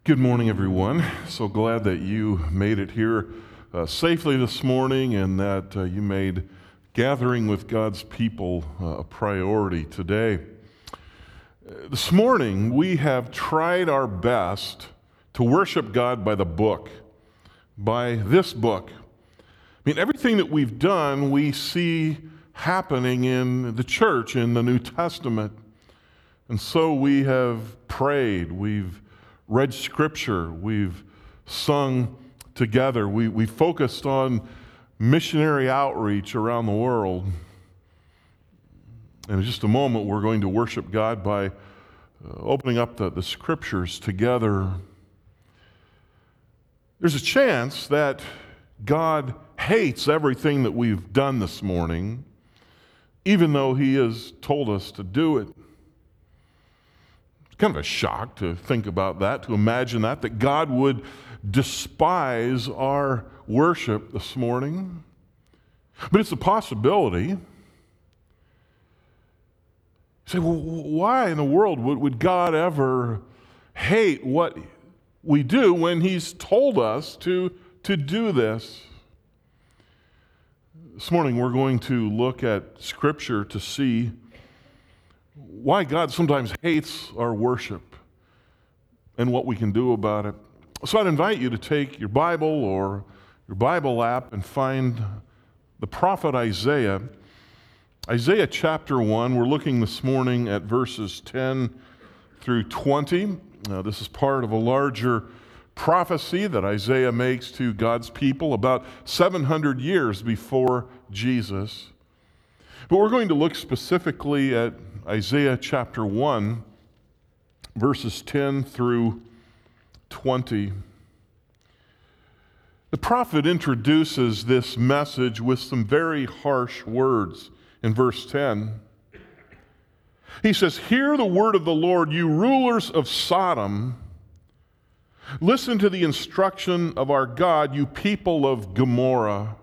Good morning, everyone. So glad that you made it here safely this morning and that you made gathering with God's people a priority today. This morning, we have tried our best to worship God by the book, by this book. I mean, everything that we've done, we see happening in the church, in the New Testament. And so we have prayed, we've read Scripture, we've sung together, we focused on missionary outreach around the world. And in just a moment, we're going to worship God by opening up the Scriptures together. There's a chance that God hates everything that we've done this morning, even though He has told us to do it. It's kind of a shock to think about that, to imagine that God would despise our worship this morning. But it's a possibility. You say, well, why in the world would God ever hate what we do when He's told us to do this? This morning we're going to look at Scripture to see why God sometimes hates our worship and what we can do about it. So I'd invite you to take your Bible or your Bible app and find the prophet Isaiah. Isaiah chapter 1, we're looking this morning at verses 10 through 20. This is part of a larger prophecy that Isaiah makes to God's people about 700 years before Jesus. But we're going to look specifically at Isaiah chapter 1, verses 10 through 20. The prophet introduces this message with some very harsh words in verse 10. He says, "Hear the word of the Lord, you rulers of Sodom. Listen to the instruction of our God, you people of Gomorrah."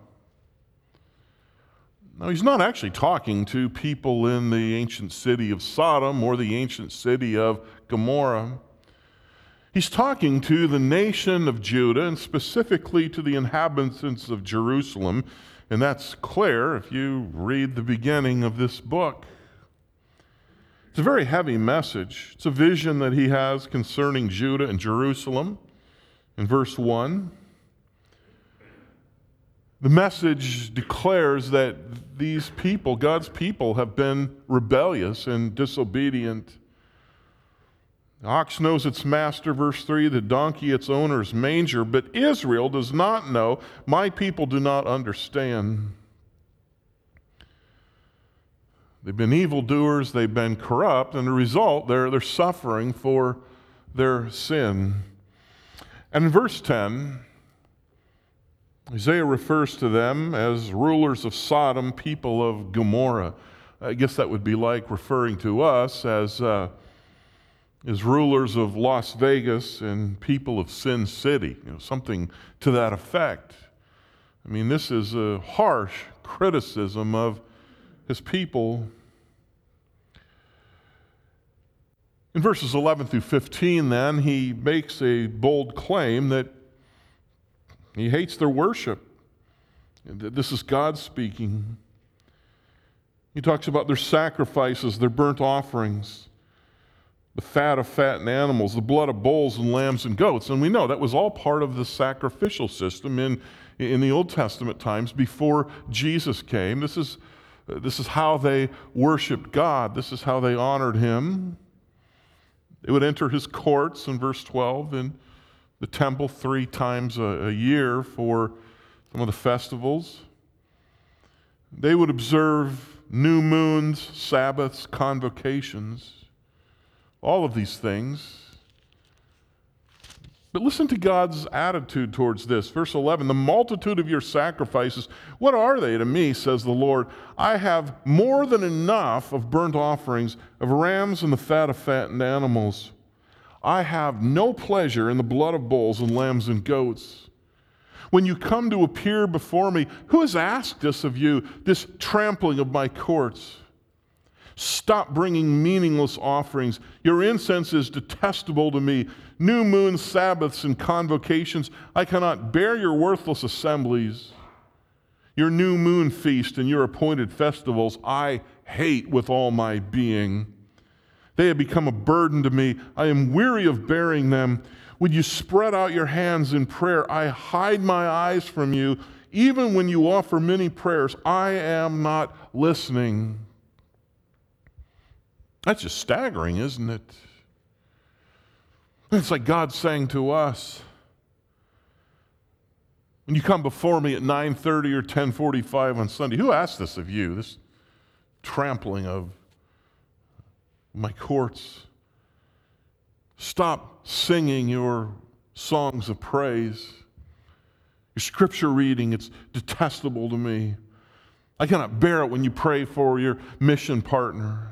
Now, he's not actually talking to people in the ancient city of Sodom or the ancient city of Gomorrah. He's talking to the nation of Judah and specifically to the inhabitants of Jerusalem. And that's clear if you read the beginning of this book. It's a very heavy message. It's a vision that he has concerning Judah and Jerusalem in verse 1. The message declares that these people, God's people, have been rebellious and disobedient. The ox knows its master, verse 3, the donkey its owner's manger, but Israel does not know, my people do not understand. They've been evildoers, they've been corrupt, and the result, they're suffering for their sin. And in verse 10, Isaiah refers to them as rulers of Sodom, people of Gomorrah. I guess that would be like referring to us as rulers of Las Vegas and people of Sin City, something to that effect. I mean, this is a harsh criticism of his people. In verses 11 through 15, then, he makes a bold claim that he hates their worship. This is God speaking. He talks about their sacrifices, their burnt offerings, the fat of fattened animals, the blood of bulls and lambs and goats. And we know that was all part of the sacrificial system in the Old Testament times before Jesus came. This is how they worshiped God. This is how they honored Him. They would enter His courts in verse 12 and the temple 3 times a year for some of the festivals. They would observe new moons, Sabbaths, convocations, all of these things. But listen to God's attitude towards this. Verse 11, the multitude of your sacrifices, what are they to me, says the Lord? I have more than enough of burnt offerings, of rams and the fat of fattened animals. I have no pleasure in the blood of bulls and lambs and goats. When you come to appear before me, who has asked this of you, this trampling of my courts? Stop bringing meaningless offerings. Your incense is detestable to me. new moon Sabbaths and convocations. I cannot bear your worthless assemblies. Your new moon feast and your appointed festivals I hate with all my being. They have become a burden to me. I am weary of bearing them. Would you spread out your hands in prayer? I hide my eyes from you. Even when you offer many prayers, I am not listening. That's just staggering, isn't it? It's like God saying to us, when you come before me at 9:30 or 10:45 on Sunday, who asked this of you, this trampling of my courts? Stop singing your songs of praise. Your scripture reading, it's detestable to me. I cannot bear it when you pray for your mission partner.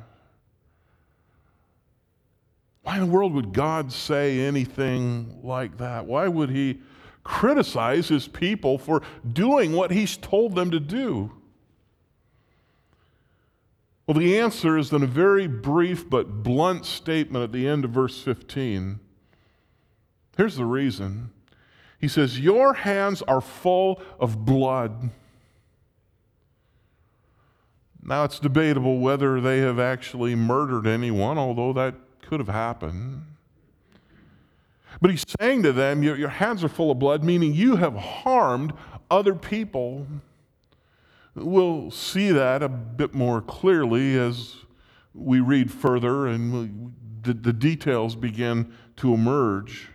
Why in the world would God say anything like that? Why would he criticize his people for doing what he's told them to do? Well, the answer is in a very brief but blunt statement at the end of verse 15. Here's the reason. He says, your hands are full of blood. Now, it's debatable whether they have actually murdered anyone, although that could have happened. But he's saying to them, your hands are full of blood, meaning you have harmed other people. We'll see that a bit more clearly as we read further and the details begin to emerge.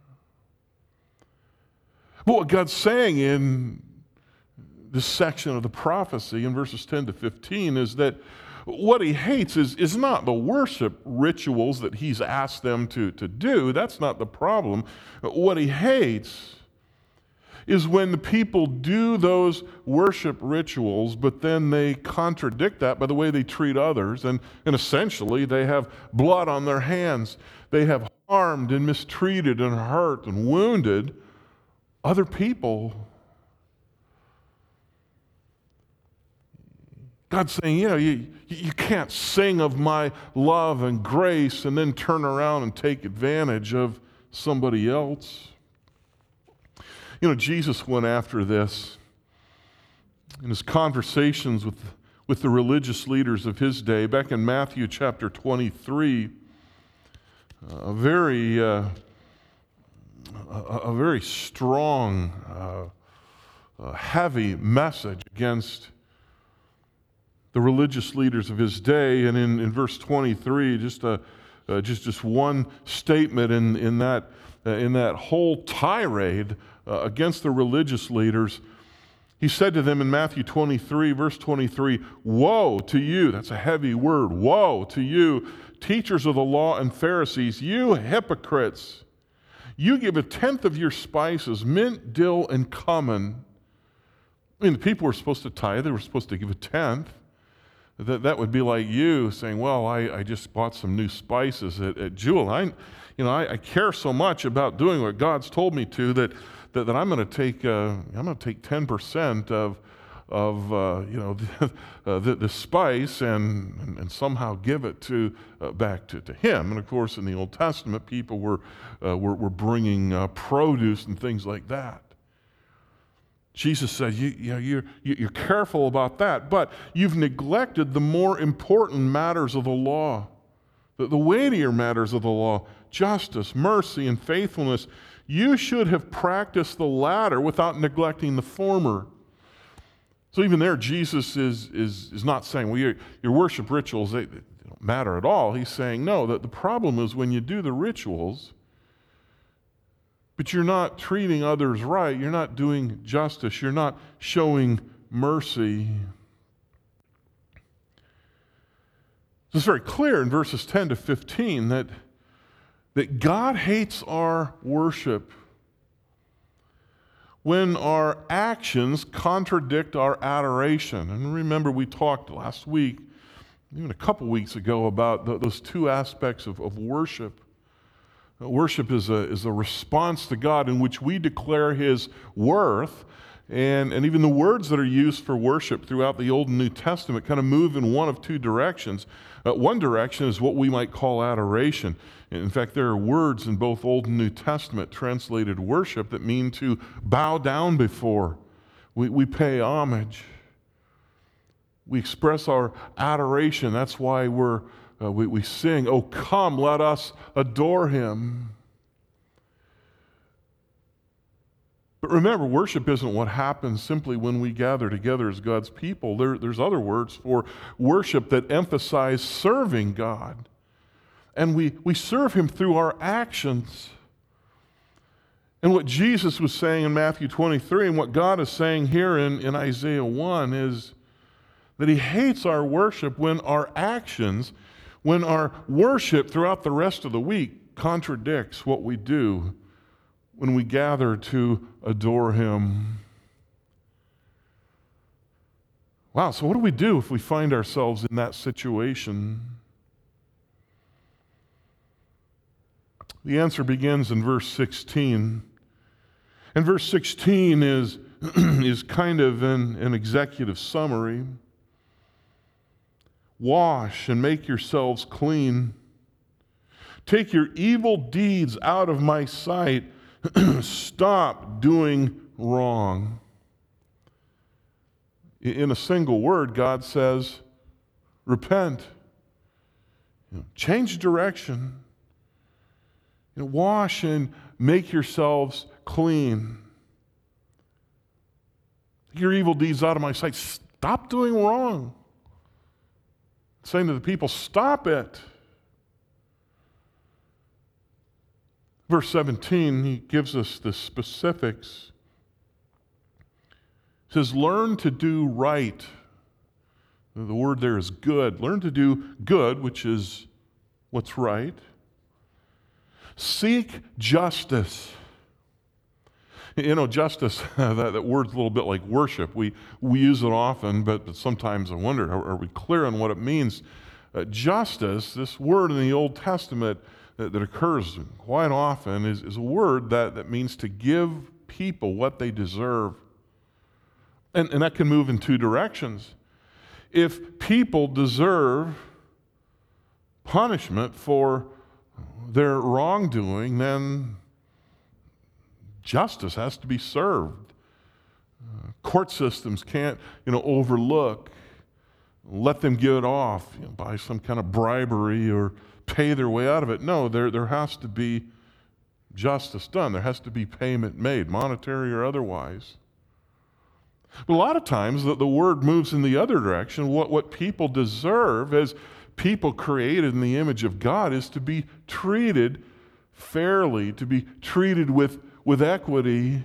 But what God's saying in this section of the prophecy in verses 10 to 15 is that what he hates is not the worship rituals that he's asked them to do. That's not the problem. What he hates is when the people do those worship rituals, but then they contradict that by the way they treat others, and essentially they have blood on their hands. They have harmed and mistreated and hurt and wounded other people. God's saying, you can't sing of my love and grace and then turn around and take advantage of somebody else. Jesus went after this in his conversations with the religious leaders of his day. Back in Matthew chapter 23, a very strong, heavy message against the religious leaders of his day. And in verse 23, just one statement in that whole tirade against the religious leaders, he said to them in Matthew 23, verse 23, woe to you, that's a heavy word, woe to you, teachers of the law and Pharisees, you hypocrites. You give a tenth of your spices, mint, dill, and cumin. The people were supposed to tithe, they were supposed to give a tenth. That would be like you saying, well, I just bought some new spices at Jewel. I care so much about doing what God's told me to that I'm going to take 10% of the spice and somehow give it back to him. And of course, in the Old Testament, people were bringing produce and things like that. Jesus said, you're careful about that, but you've neglected the more important matters of the law, the weightier matters of the law, justice, mercy, and faithfulness. You should have practiced the latter without neglecting the former. So even there, Jesus is not saying, well, your worship rituals, they don't matter at all. He's saying, no, that the problem is when you do the rituals, but you're not treating others right, you're not doing justice, you're not showing mercy. It's very clear in verses 10 to 15 that God hates our worship when our actions contradict our adoration. And remember, we talked last week, even a couple weeks ago, about those two aspects of worship. Worship is a response to God in which we declare His worth, And even the words that are used for worship throughout the Old and New Testament kind of move in one of two directions. One direction is what we might call adoration. In fact, there are words in both Old and New Testament translated worship that mean to bow down before. We pay homage. We express our adoration. That's why we sing, "Oh, come, let us adore him." But remember, worship isn't what happens simply when we gather together as God's people. There's other words for worship that emphasize serving God. And we serve him through our actions. And what Jesus was saying in Matthew 23 and what God is saying here in Isaiah 1 is that he hates our worship when our actions, when our worship throughout the rest of the week contradicts what we do when we gather to adore him. Wow, so what do we do if we find ourselves in that situation? The answer begins in verse 16. And verse 16 is, is kind of an executive summary. Wash and make yourselves clean. Take your evil deeds out of my sight. Stop doing wrong. In a single word, God says, repent. Change direction. Wash and make yourselves clean. Take your evil deeds out of my sight. Stop doing wrong. Saying to the people, stop it. Verse 17, he gives us the specifics. He says, learn to do right. The word there is good. Learn to do good, which is what's right. Seek justice. Justice, that word's a little bit like worship. We use it often, but sometimes I wonder, are we clear on what it means? Justice, this word in the Old Testament that occurs quite often, is a word that means to give people what they deserve. And that can move in two directions. If people deserve punishment for their wrongdoing, then justice has to be served. Court systems can't, overlook, let them get it off by some kind of bribery or pay their way out of it. No, there has to be justice done. There has to be payment made, monetary or otherwise. But a lot of times the word moves in the other direction. What people deserve as people created in the image of God is to be treated fairly, to be treated with equity,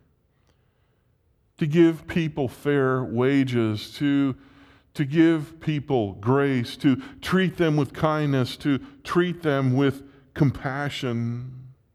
to give people fair wages, to give people grace, to treat them with kindness, to treat them with compassion.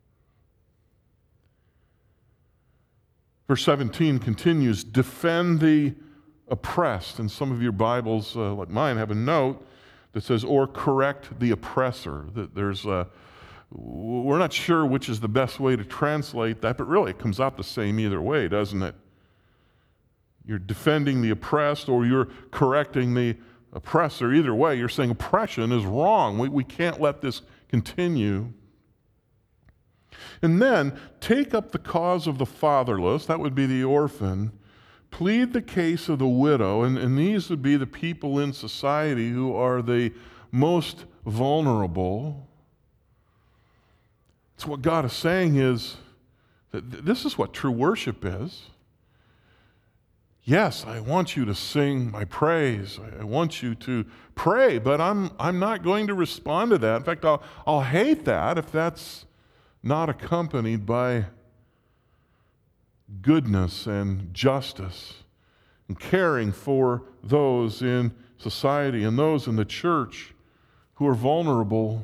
Verse 17 continues, defend the oppressed. And some of your Bibles, like mine, have a note that says, or correct the oppressor. That we're not sure which is the best way to translate that, but really it comes out the same either way, doesn't it? You're defending the oppressed or you're correcting the oppressor. Either way, you're saying oppression is wrong. We can't let this continue. And then take up the cause of the fatherless, that would be the orphan, plead the case of the widow, and these would be the people in society who are the most vulnerable. So what God is saying is that this is what true worship is. Yes, I want you to sing my praise. I want you to pray, but I'm not going to respond to that. In fact, I'll hate that if that's not accompanied by goodness and justice and caring for those in society and those in the church who are vulnerable.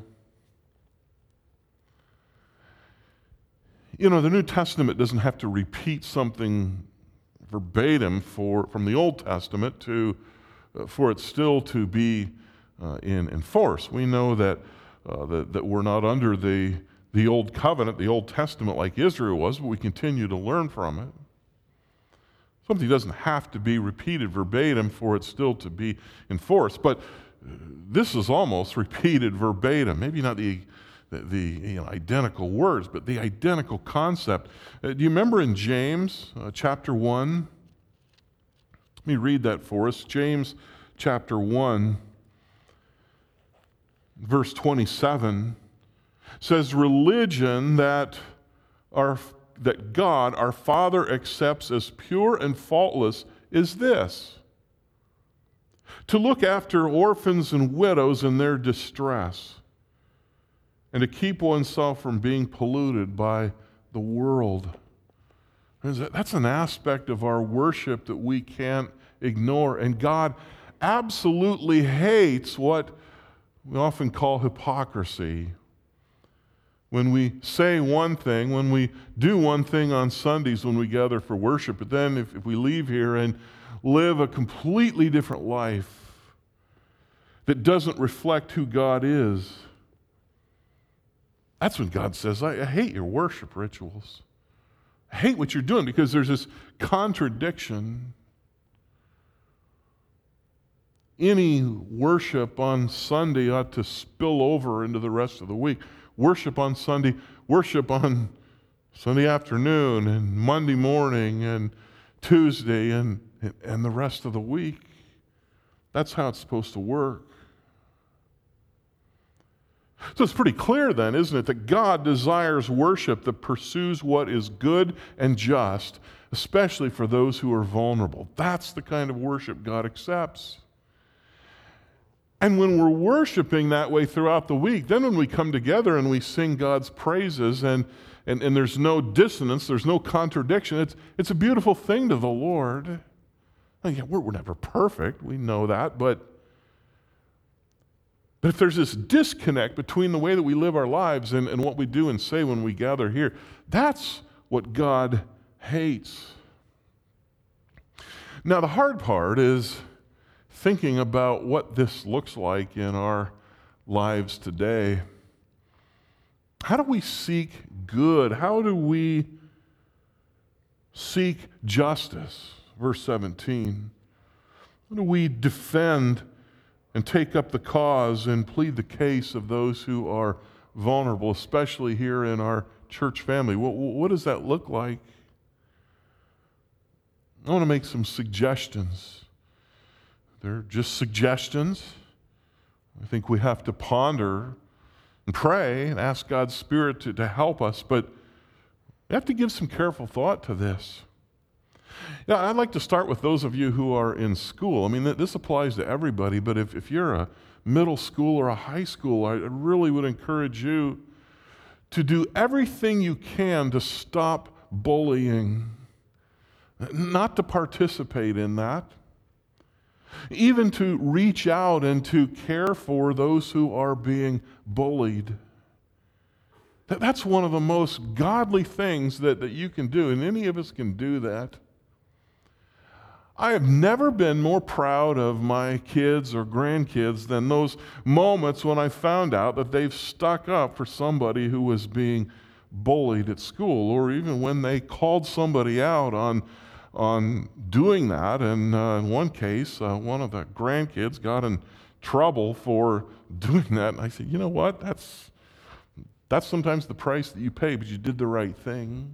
The New Testament doesn't have to repeat something verbatim from the Old Testament for it still to be in force. We know that we're not under the Old Covenant, the Old Testament like Israel was, but we continue to learn from it. Something doesn't have to be repeated verbatim for it still to be enforced, but this is almost repeated verbatim. Maybe not the identical words, but the identical concept. Do you remember in James chapter 1? Let me read that for us. James chapter 1, verse 27 says, religion that God, our Father, accepts as pure and faultless is this: to look after orphans and widows in their distress, and to keep oneself from being polluted by the world. That's an aspect of our worship that we can't ignore. And God absolutely hates what we often call hypocrisy. When we say one thing, when we do one thing on Sundays when we gather for worship, but then if we leave here and live a completely different life that doesn't reflect who God is, that's when God says, I hate your worship rituals. I hate what you're doing, because there's this contradiction. Any worship on Sunday ought to spill over into the rest of the week. Worship on Sunday, worship on Sunday afternoon and Monday morning and Tuesday and the rest of the week. That's how it's supposed to work. So it's pretty clear then, isn't it, that God desires worship that pursues what is good and just, especially for those who are vulnerable. That's the kind of worship God accepts. And when we're worshiping that way throughout the week, then when we come together and we sing God's praises and there's no dissonance, there's no contradiction, it's a beautiful thing to the Lord. Yeah, we're never perfect, we know that, but if there's this disconnect between the way that we live our lives and what we do and say when we gather here, that's what God hates. Now, the hard part is thinking about what this looks like in our lives today. How do we seek good? How do we seek justice? Verse 17. How do we defend and take up the cause and plead the case of those who are vulnerable, especially here in our church family? What does that look like? I want to make some suggestions. They're just suggestions. I think we have to ponder and pray and ask God's Spirit to help us, but we have to give some careful thought to this. I'd like to start with those of you who are in school. I mean, this applies to everybody, but if you're a middle school or a high school, I really would encourage you to do everything you can to stop bullying, not to participate in that, even to reach out and to care for those who are being bullied. That's one of the most godly things that you can do, and any of us can do that. I have never been more proud of my kids or grandkids than those moments when I found out that they've stuck up for somebody who was being bullied at school, or even when they called somebody out on doing that. And in one case, one of the grandkids got in trouble for doing that. And I said, you know what? That's sometimes the price that you pay, but you did the right thing.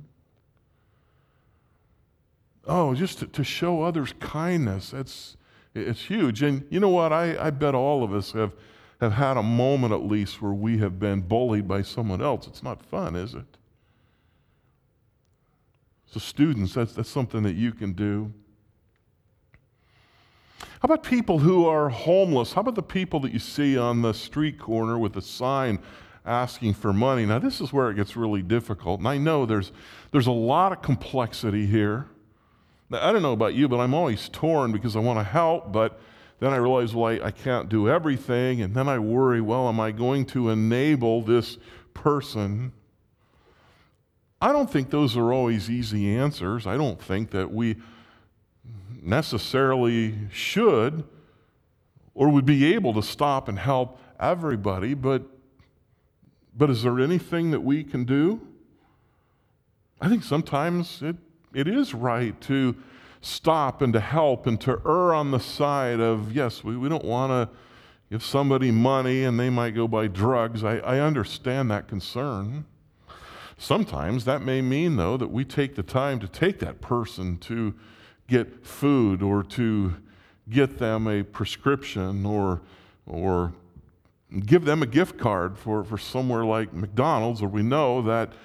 Oh, just to show others kindness, it's huge. And you know what? I bet all of us have had a moment at least where we have been bullied by someone else. It's not fun, is it? So students, that's something that you can do. How about people who are homeless? How about the people that you see on the street corner with a sign asking for money? Now, this is where it gets really difficult. And I know there's a lot of complexity here. Now, I don't know about you, but I'm always torn because I want to help, but then I realize, well, I can't do everything. And then I worry, well, am I going to enable this person? I don't think those are always easy answers. I don't think that we necessarily should or would be able to stop and help everybody, but is there anything that we can do? I think sometimes it is right to stop and to help and to err on the side of, yes, we don't want to give somebody money and they might go buy drugs. I understand that concern. Sometimes that may mean, though, that we take the time to take that person to get food or to get them a prescription or give them a gift card for somewhere like McDonald's, where we know that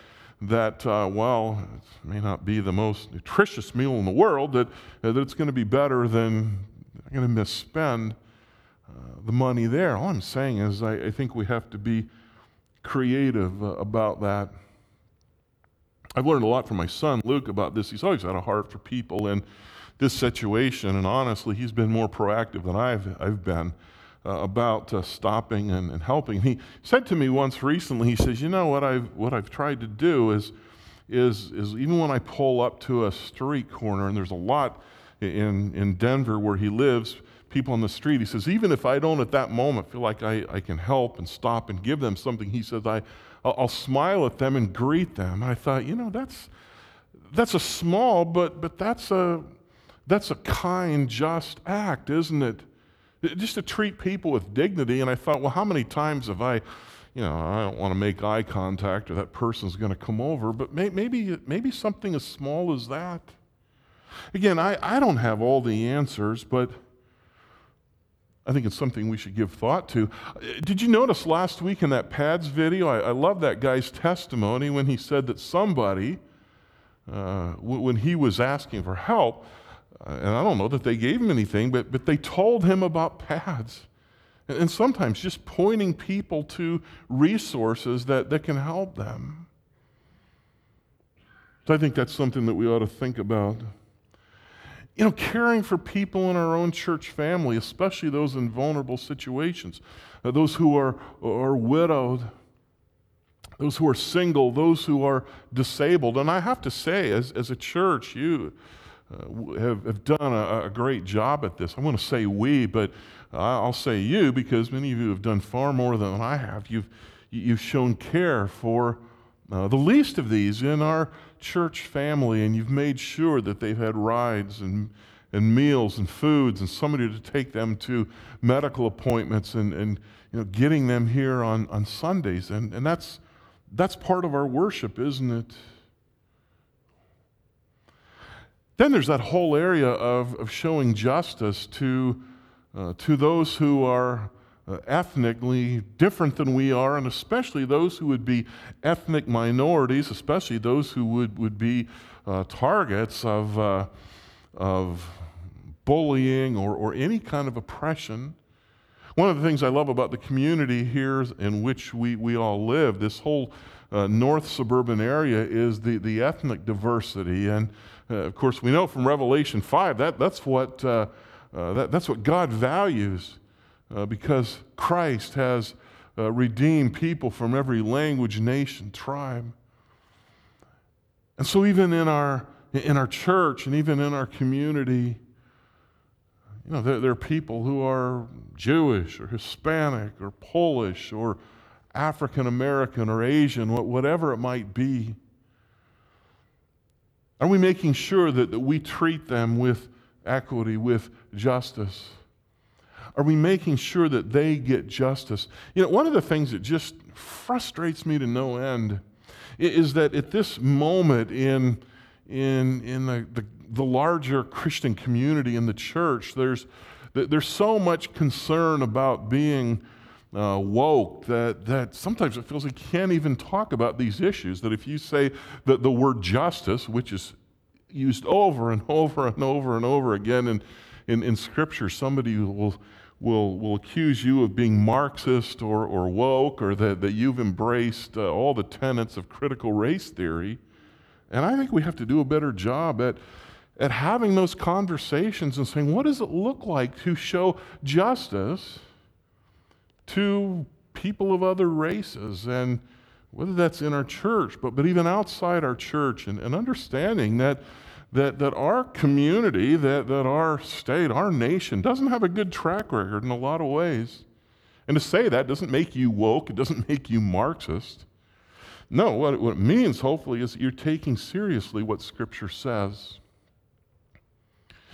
well, it may not be the most nutritious meal in the world, that it's going to be better than I'm going to misspend the money there. All I'm saying is I think we have to be creative about that. I've learned a lot from my son, Luke, about this. He's always had a heart for people in this situation, and honestly, he's been more proactive than I've been about stopping and helping. He said to me once recently, he says, you know, what I've tried to do is even when I pull up to a street corner, and there's a lot in Denver where he lives, people on the street, he says, even if I don't at that moment feel like I can help and stop and give them something, he says, I'll smile at them and greet them. And I thought, you know, that's a small, but that's a kind, just act, isn't it? Just to treat people with dignity. And I thought, well, how many times have I don't want to make eye contact or that person's going to come over, but maybe something as small as that. Again, I don't have all the answers, but I think it's something we should give thought to. Did you notice last week in that PADS video, I love that guy's testimony when he said that somebody, when he was asking for help, and I don't know that they gave him anything, but they told him about PADS. And sometimes just pointing people to resources that can help them. So I think that's something that we ought to think about. You know, caring for people in our own church family, especially those in vulnerable situations, those who are widowed, those who are single, those who are disabled. And I have to say, as a church, you have done a great job at this. I want to say we, but I'll say you, because many of you have done far more than I have. You've shown care for the least of these in our church family, and you've made sure that they've had rides and meals and foods and somebody to take them to medical appointments and getting them here on Sundays. And that's part of our worship, isn't it? Then there's that whole area of showing justice to those who are ethnically different than we are, and especially those who would be ethnic minorities, especially those who would be targets of bullying or any kind of oppression. One of the things I love about the community here in which we all live, this whole north suburban area, is the ethnic diversity. And of course, we know from Revelation 5 that's what God values. Because Christ has redeemed people from every language, nation, tribe. And so even in our church and even in our community, there are people who are Jewish or Hispanic or Polish or African American or Asian, whatever it might be. Are we making sure that we treat them with equity, with justice? Are we making sure that they get justice? One of the things that just frustrates me to no end is that at this moment in the larger Christian community in the church, there's so much concern about being woke that sometimes it feels like you can't even talk about these issues. That if you say that the word justice, which is used over and over and over and over again in Scripture, somebody will accuse you of being Marxist or woke, or that you've embraced all the tenets of critical race theory. And I think we have to do a better job at having those conversations and saying, what does it look like to show justice to people of other races? And whether that's in our church, but even outside our church, and understanding that our community, that our state, our nation doesn't have a good track record in a lot of ways. And to say that doesn't make you woke, it doesn't make you Marxist. No, what it means, hopefully, is that you're taking seriously what Scripture says.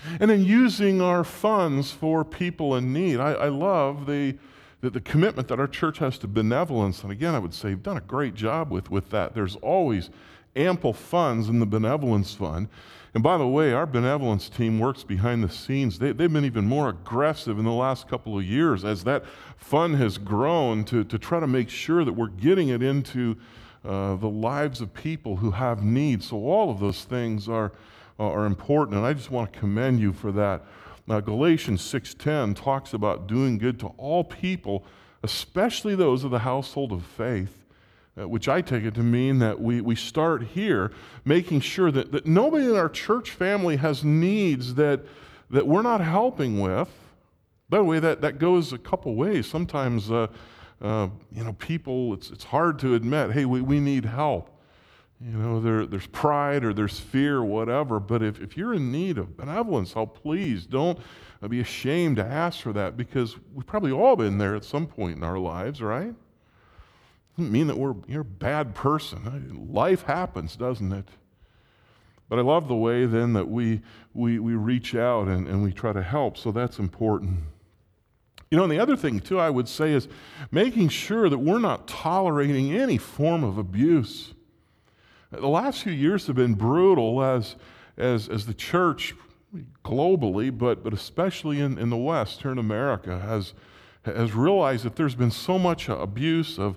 And then using our funds for people in need. I love the commitment that our church has to benevolence. And again, I would say you've done a great job with that. There's always ample funds in the benevolence fund. And by the way, our benevolence team works behind the scenes. They've been even more aggressive in the last couple of years as that fund has grown to try to make sure that we're getting it into the lives of people who have needs. So all of those things are important, and I just want to commend you for that. Now, Galatians 6:10 talks about doing good to all people, especially those of the household of faith, which I take it to mean that we start here, making sure that nobody in our church family has needs that we're not helping with. By the way, that goes a couple ways. Sometimes, people, it's hard to admit, hey, we need help. There's pride or there's fear or whatever, but if you're in need of benevolence help, please don't be ashamed to ask for that, because we've probably all been there at some point in our lives, right? Doesn't mean that you're a bad person. Life happens, doesn't it? But I love the way then that we reach out and we try to help, so that's important. And the other thing too I would say is making sure that we're not tolerating any form of abuse. The last few years have been brutal as the church globally, but especially in the West, here in America, has realized that there's been so much abuse of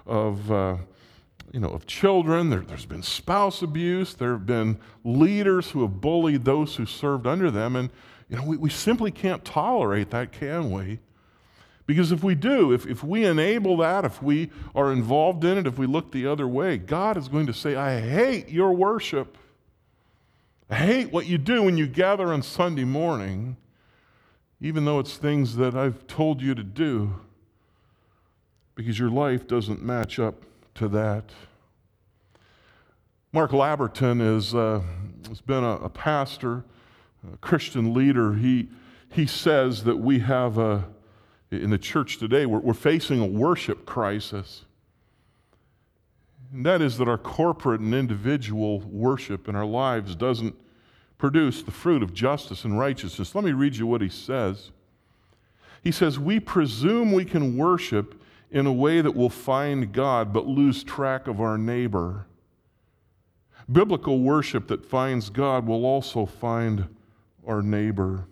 children. There's been spouse abuse. There have been leaders who have bullied those who served under them, and we simply can't tolerate that, can we? Because if we do, if we enable that, if we are involved in it, if we look the other way, God is going to say, I hate your worship. I hate what you do when you gather on Sunday morning, even though it's things that I've told you to do, because your life doesn't match up to that. Mark Laberton has been a pastor, a Christian leader. He says that we have in the church today, we're facing a worship crisis. And that is that our corporate and individual worship in our lives doesn't produce the fruit of justice and righteousness. Let me read you what he says. He says, we presume we can worship in a way that will find God but lose track of our neighbor. Biblical worship that finds God will also find our neighbor.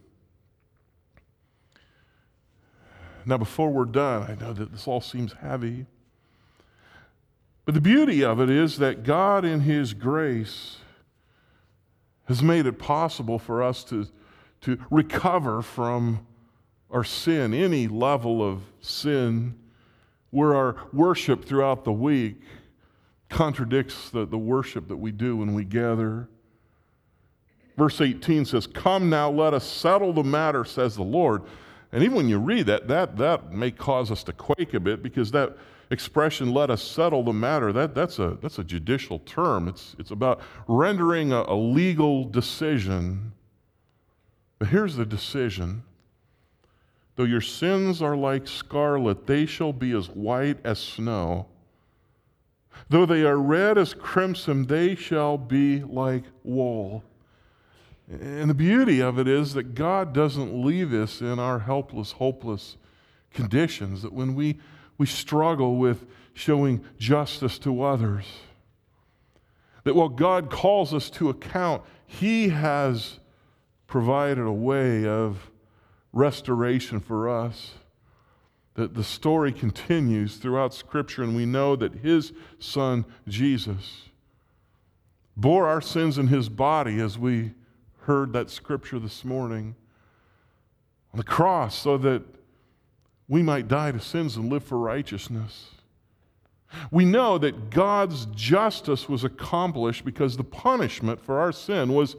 Now, before we're done, I know that this all seems heavy, but the beauty of it is that God in His grace has made it possible for us to recover from our sin, any level of sin, where our worship throughout the week contradicts the worship that we do when we gather. Verse 18 says, come now, let us settle the matter, says the Lord. And even when you read that may cause us to quake a bit, because that expression, let us settle the matter, that's a judicial term. It's about rendering a legal decision. But here's the decision. Though your sins are like scarlet, they shall be as white as snow. Though they are red as crimson, they shall be like wool. And the beauty of it is that God doesn't leave us in our helpless, hopeless conditions, that when we struggle with showing justice to others, that while God calls us to account, He has provided a way of restoration for us. That the story continues throughout Scripture, and we know that His Son, Jesus, bore our sins in His body, as we heard that scripture this morning, on the cross, so that we might die to sins and live for righteousness. We know that God's justice was accomplished because the punishment for our sin was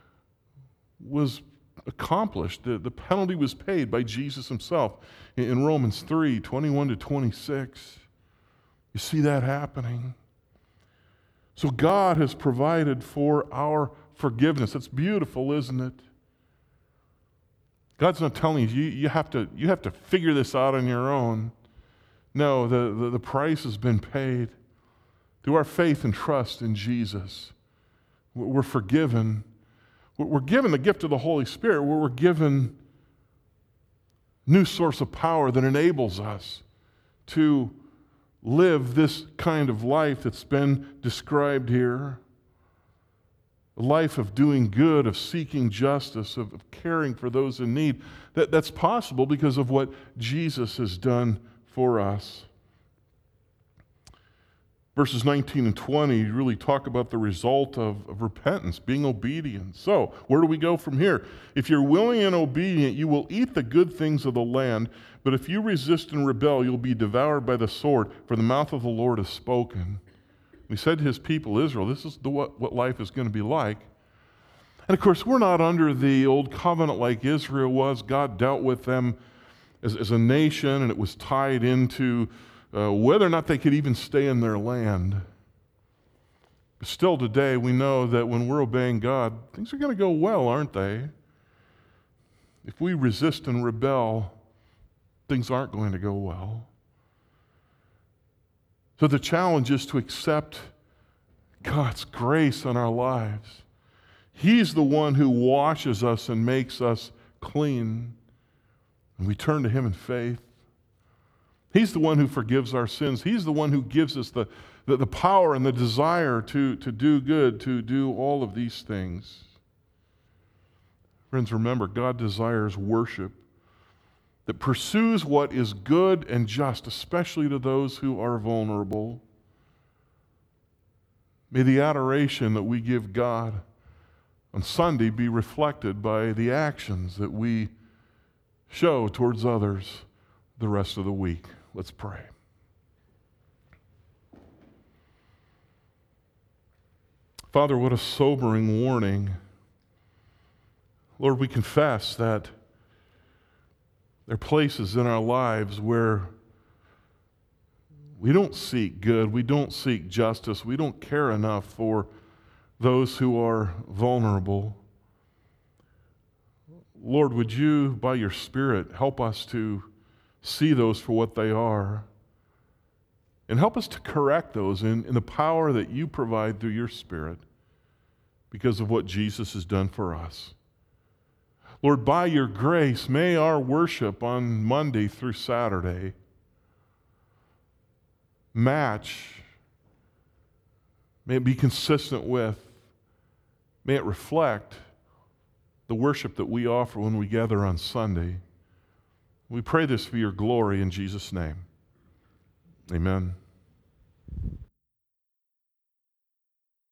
accomplished. The penalty was paid by Jesus Himself in Romans 3:21-26. You see that happening. So God has provided for our forgiveness. It's beautiful, isn't it? God's not telling you you have to figure this out on your own. No, the price has been paid. Through our faith and trust in Jesus, we're forgiven. We're given the gift of the Holy Spirit, where we're given new source of power that enables us to live this kind of life that's been described here. A life of doing good, of seeking justice, of caring for those in need. That's possible because of what Jesus has done for us. Verses 19 and 20 really talk about the result of repentance, being obedient. So, where do we go from here? If you're willing and obedient, you will eat the good things of the land, but if you resist and rebel, you'll be devoured by the sword, for the mouth of the Lord has spoken. He said to his people, Israel, this is what life is going to be like. And of course, we're not under the old covenant like Israel was. God dealt with them as a nation, and it was tied into whether or not they could even stay in their land. But still today, we know that when we're obeying God, things are going to go well, aren't they? If we resist and rebel, things aren't going to go well. So the challenge is to accept God's grace in our lives. He's the one who washes us and makes us clean. And we turn to Him in faith. He's the one who forgives our sins. He's the one who gives us the power and the desire to do good, to do all of these things. Friends, remember, God desires worship that pursues what is good and just, especially to those who are vulnerable. May the adoration that we give God on Sunday be reflected by the actions that we show towards others the rest of the week. Let's pray. Father, what a sobering warning. Lord, we confess that there are places in our lives where we don't seek good, we don't seek justice, we don't care enough for those who are vulnerable. Lord, would you, by your Spirit, help us to see those for what they are, and help us to correct those in the power that you provide through your Spirit because of what Jesus has done for us. Lord, by your grace, may our worship on Monday through Saturday match, may it be consistent with, may it reflect the worship that we offer when we gather on Sunday. We pray this for your glory in Jesus' name. Amen.